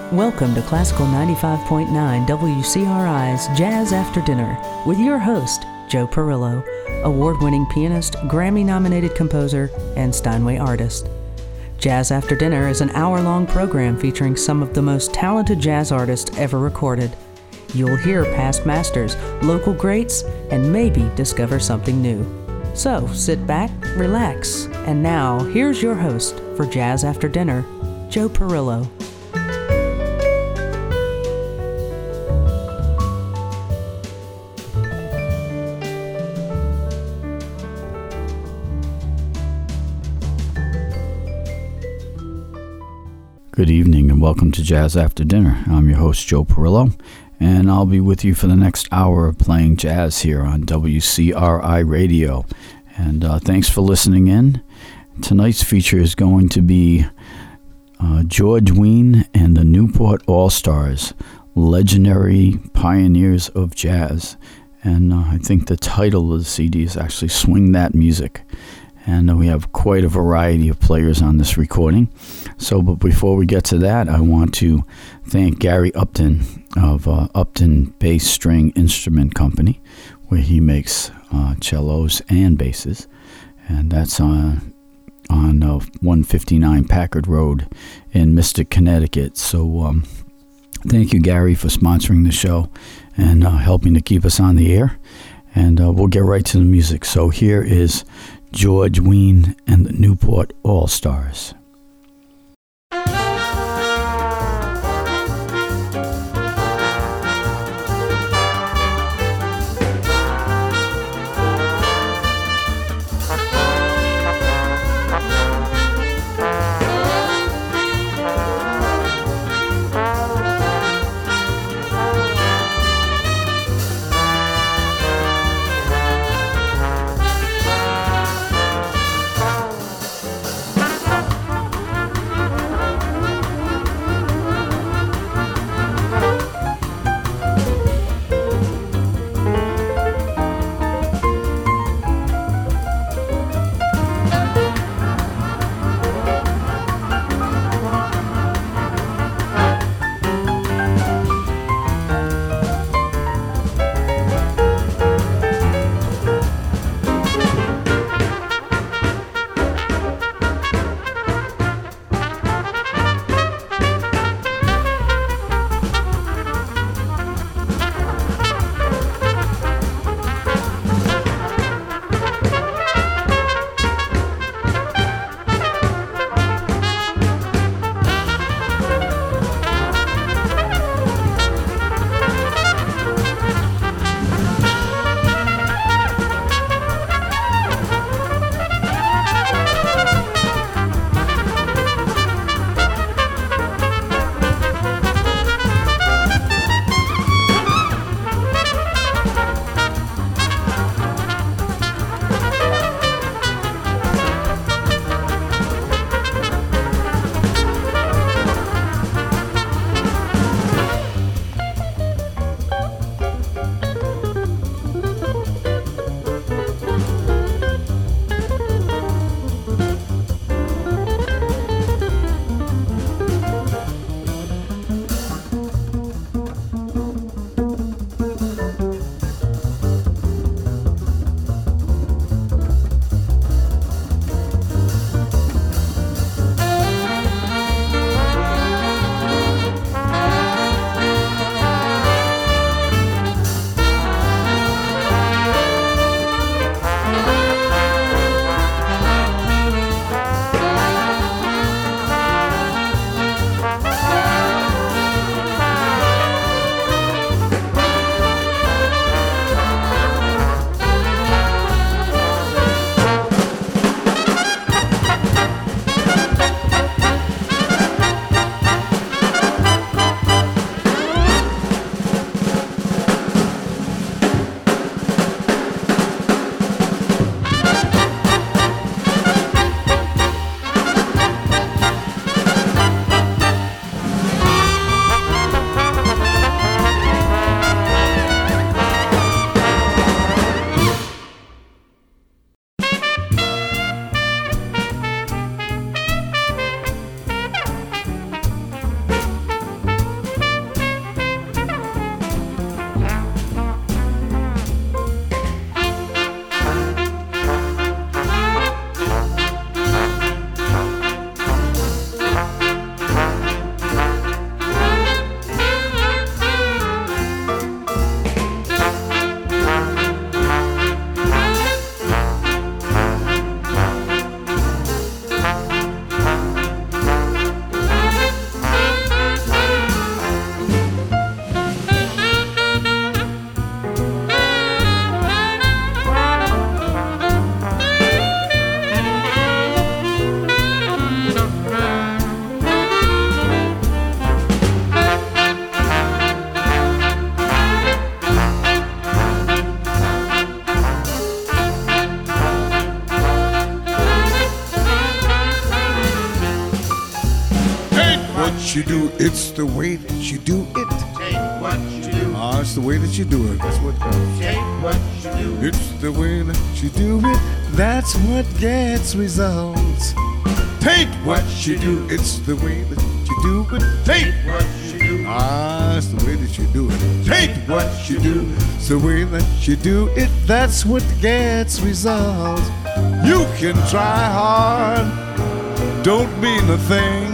Welcome to Classical 95.9 WCRI's Jazz After Dinner with your host, Joe Perillo, award-winning pianist, Grammy-nominated composer, and Steinway artist. Jazz After Dinner is an hour-long program featuring some of the most talented jazz artists ever recorded. You'll hear past masters, local greats, and maybe discover something new. So sit back, relax, and now here's your host for Jazz After Dinner, Joe Perillo. Good evening and welcome to Jazz After Dinner. I'm your host, Joe Perillo, and I'll be with you for the next hour of playing jazz here on WCRI Radio. And thanks for listening in. Tonight's feature is going to be George Wein and the Newport All-Stars, legendary pioneers of jazz. And I think the title of the CD is actually Swing That Music. And we have quite a variety of players on this recording. But before we get to that, I want to thank Gary Upton of Upton Bass String Instrument Company, where he makes cellos and basses. And that's on 159 Packard Road in Mystic, Connecticut. So thank you, Gary, for sponsoring the show and helping to keep us on the air. And we'll get right to the music. So here is George Wein and the Newport All-Stars. what you do. It's the way that you do it. Take what you do. It's the way that you do it. That's what counts. Take what you do. It's the way that you do it. That's what gets results. Take what you do. It's the way that you do it. Take what you do. It's the way that you do it. Take what you do. It's the way that you do it. That's what gets results. You can try hard. Don't mean a thing.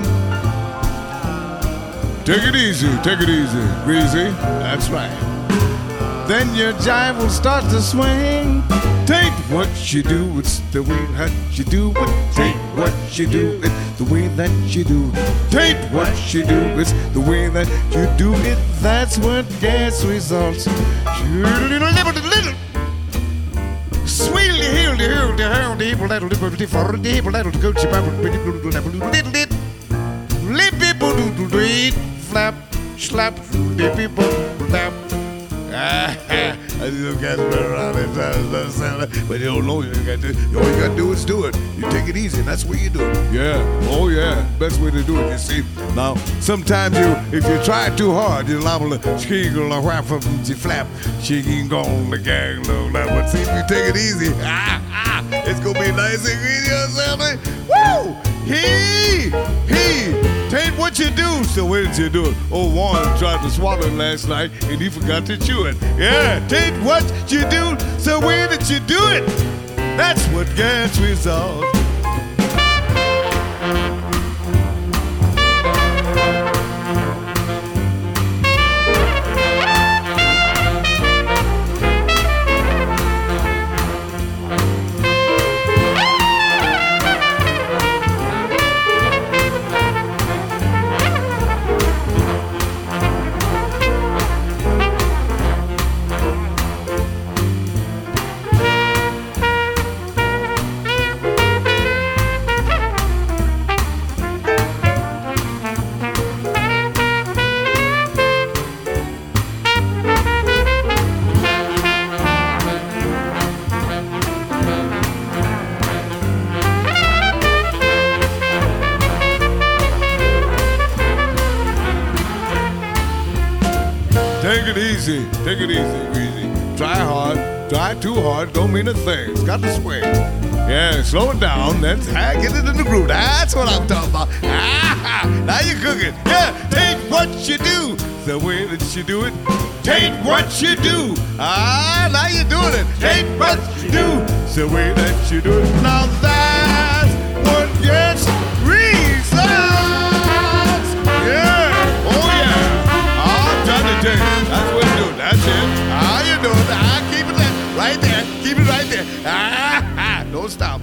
Take it easy, greasy. That's right. Then your jive will start to swing. Take what you do, it's the way that you do it. Take what you do, it's the way that you do it. Take what you do, it's the way that you do it. That's what gets results. Sweetly heal the people that'll live for the people that'll go to flap, slap, the people flap. I just got around it, but you don't know you got to. All you got to do is do it. You take it easy, and that's what you do. Yeah, oh yeah, best way to do it. You see, now sometimes if you try too hard, you're liable to skingle a whap from the flap, shaking on the gang, but see if you take it easy, it's gonna be nice and easy or something. Woo! He. Take what you do. So where did you do it? Oh, Warren tried to swallow it last night and he forgot to chew it. Yeah, take what you do. So where did you do it? That's what gets results. Take it easy. Try hard. Try too hard. Don't mean a thing. It's got to swing. Yeah, slow it down. Then get it in the groove. That's what I'm talking about. Now you're cooking. Yeah, take what you do. The way that you do it. Take what you do. Now you're doing it. Take what you do. The way that you do it. Now that's what gets results. Yeah. Oh yeah. I'm trying to tell you. That's what you do. That's it. How you doing? Keep it there. Right there. Keep it right there. Don't stop.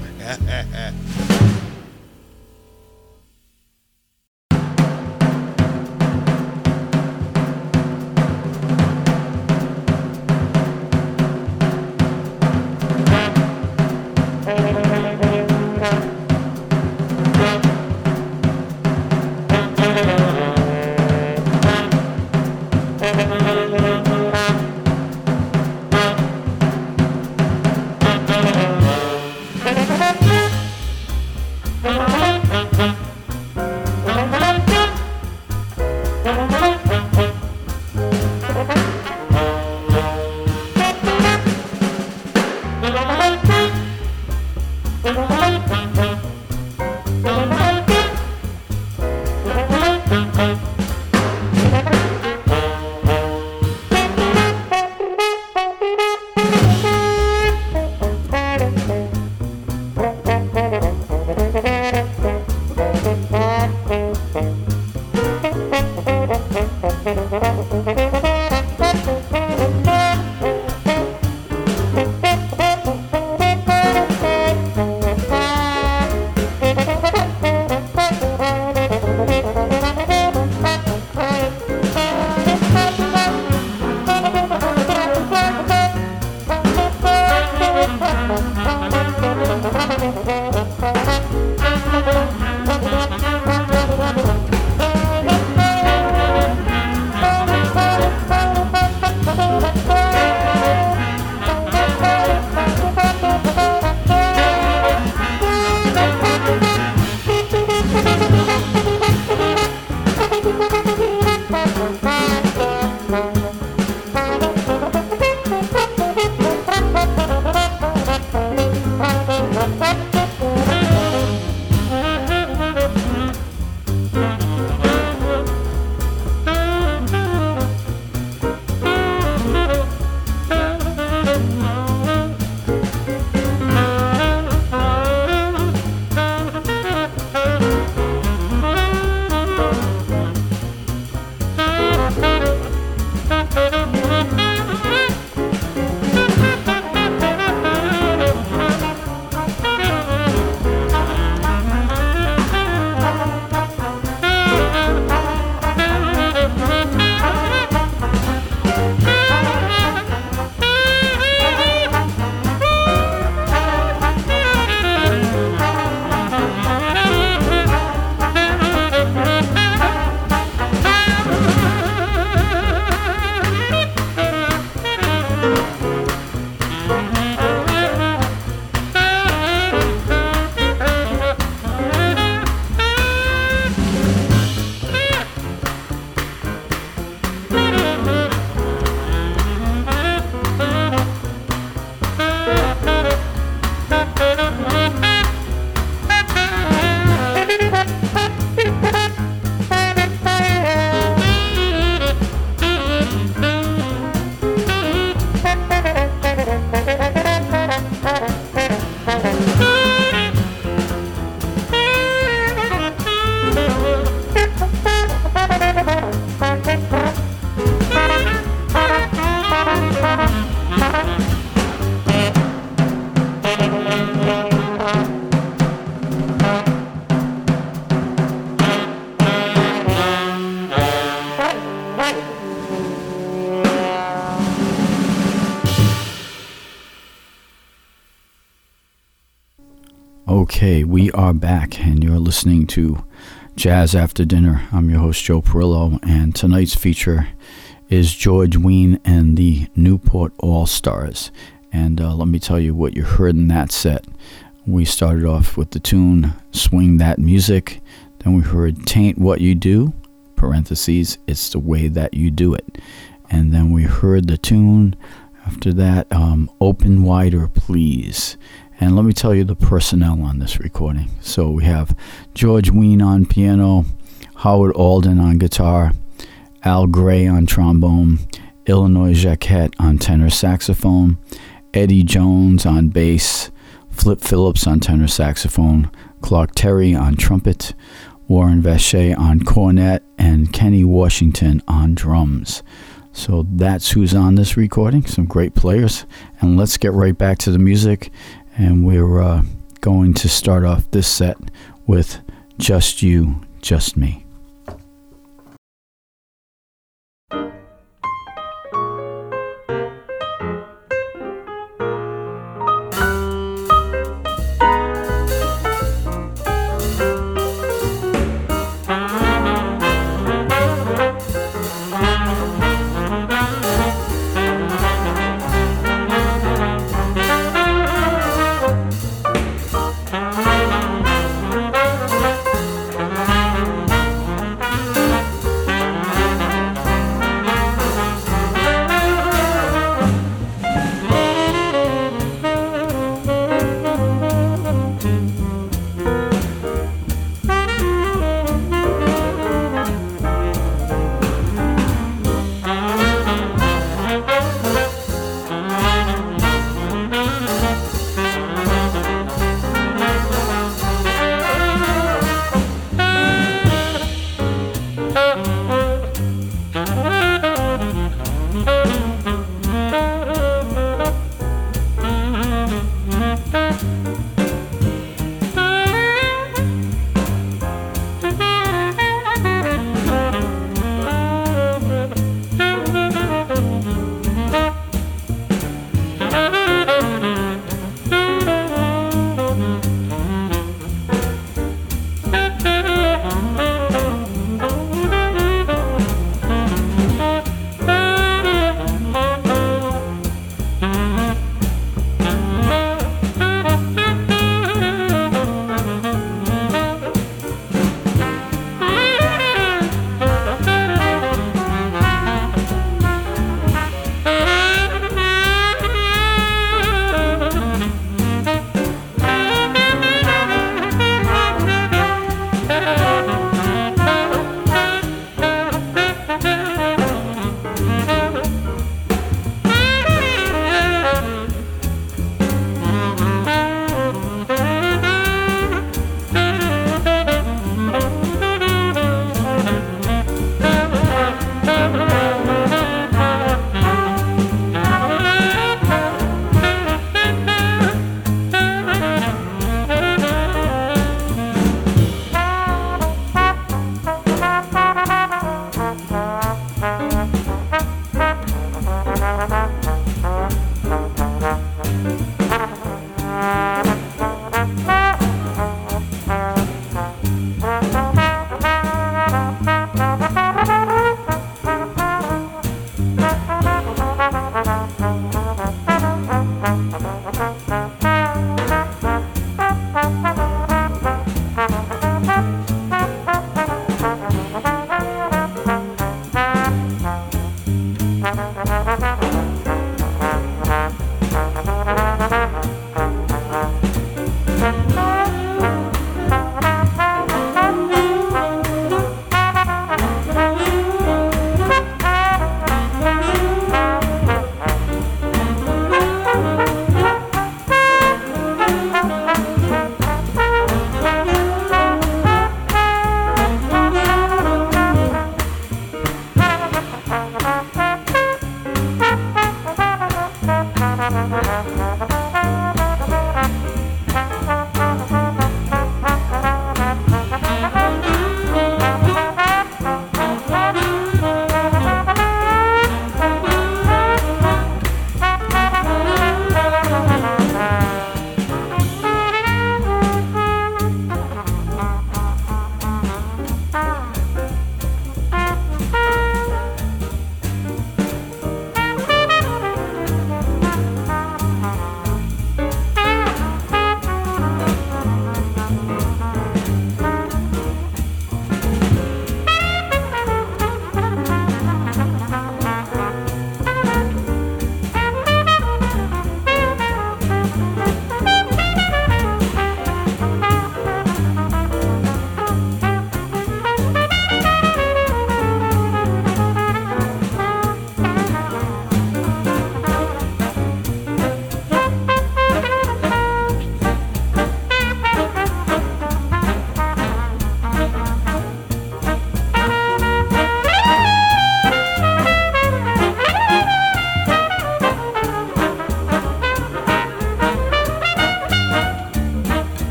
Okay, we are back, and you're listening to Jazz After Dinner. I'm your host, Joe Perillo, and tonight's feature is George Wein and the Newport All-Stars. And let me tell you what you heard in that set. We started off with the tune Swing That Music. Then we heard Tain't What You Do, parentheses, it's the way that you do it. And then we heard the tune after that, Open Wider Please. And let me tell you the personnel on this recording. So we have George Wein on piano, Howard Alden on guitar, Al Gray on trombone, Illinois Jacquette on tenor saxophone, Eddie Jones on bass, Flip Phillips on tenor saxophone, Clark Terry on trumpet, Warren Vacher on cornet, and Kenny Washington on drums. So that's who's on this recording, some great players. And let's get right back to the music. And we're going to start off this set with Just You, Just Me.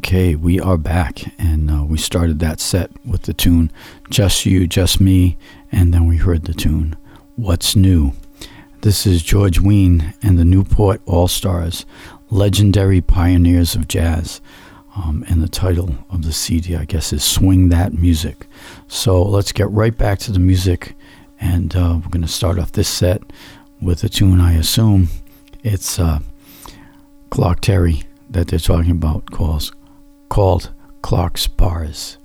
Okay, we are back, and we started that set with the tune Just You, Just Me, and then we heard the tune What's New. This is George Wein and the Newport All-Stars, legendary pioneers of jazz, and the title of the CD, I guess, is Swing That Music. So let's get right back to the music, and we're going to start off this set with a tune, I assume it's Clark Terry that they're talking about, called Clark's Bars.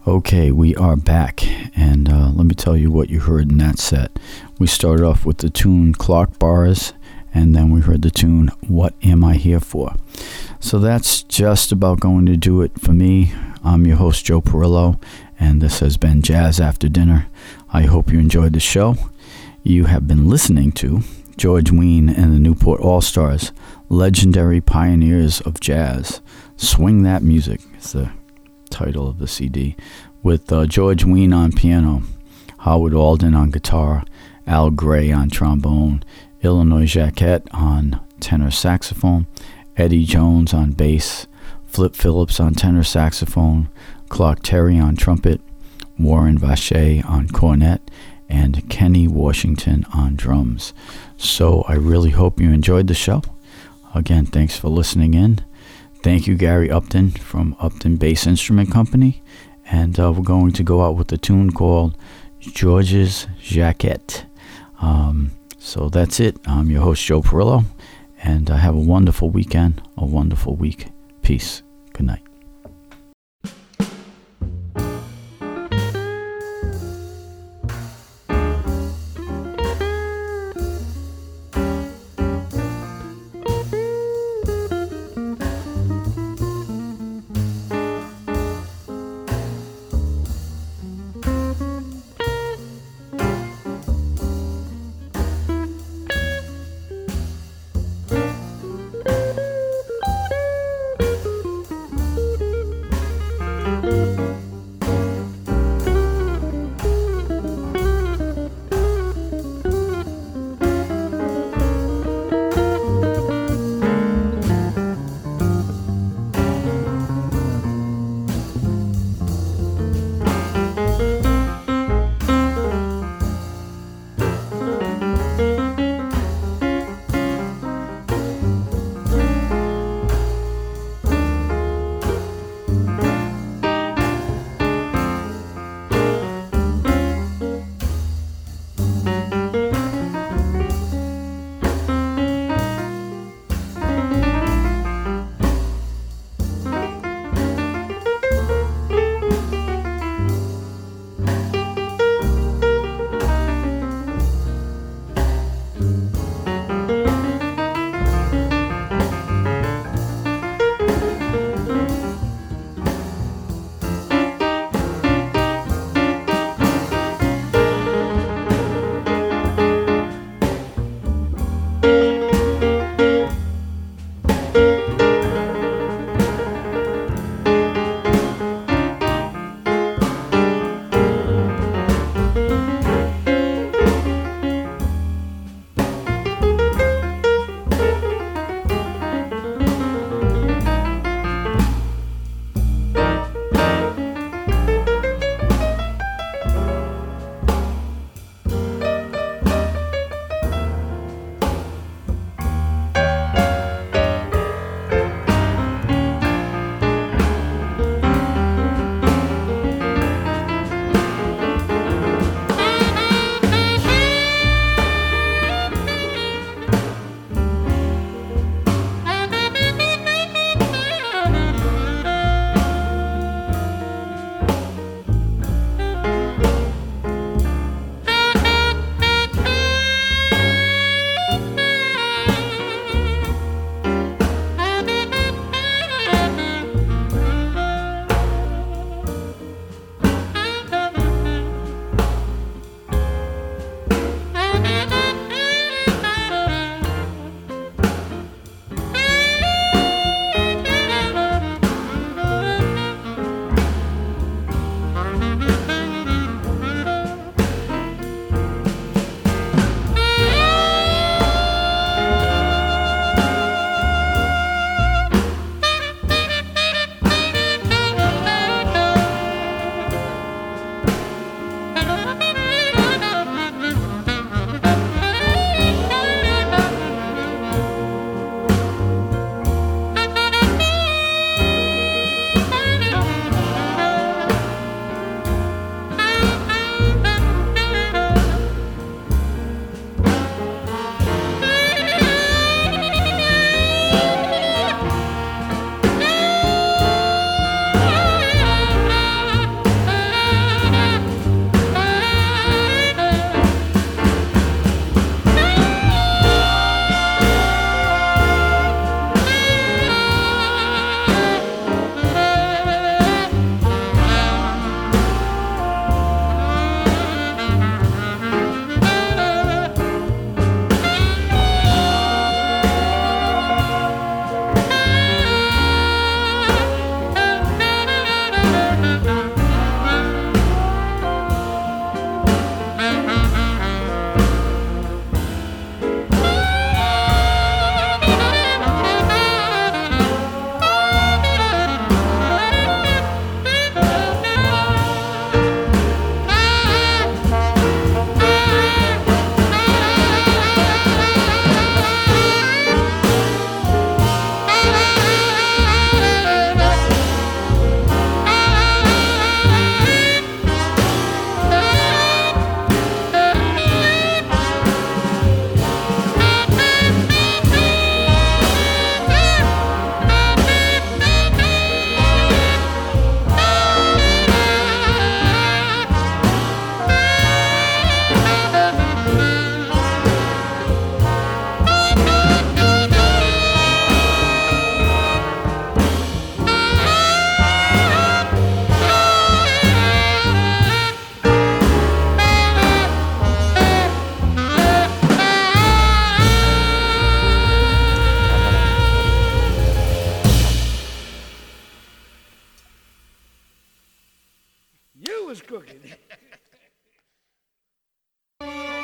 Okay, we are back, and let me tell you what you heard in that set. We started off with the tune Clark Bars, and then we heard the tune What Am I Here For? So that's just about going to do it for me. I'm your host, Joe Perillo, and this has been Jazz After Dinner. I hope you enjoyed the show. You have been listening to George Wein and the Newport All-Stars, legendary pioneers of jazz. Swing That Music is the title of the CD, with George Wein on piano, Howard Alden on guitar, Al Gray on trombone, Illinois Jacquet on tenor saxophone, Eddie Jones on bass, Flip Phillips on tenor saxophone, Clark Terry on trumpet, Warren Vache on cornet, and Kenny Washington on drums. So I really hope you enjoyed the show. Again, thanks for listening in. Thank you, Gary Upton from Upton Bass Instrument Company. And we're going to go out with a tune called George's Jacquet. So that's it. I'm your host, Joe Perillo. And have a wonderful weekend, a wonderful week. Peace. Good night.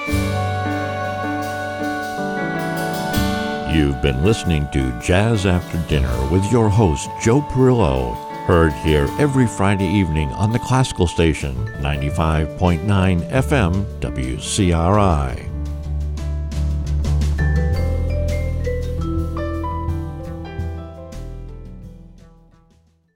You've been listening to Jazz After Dinner with your host, Joe Perillo, heard here every Friday evening on the classical station, 95.9 FM WCRI.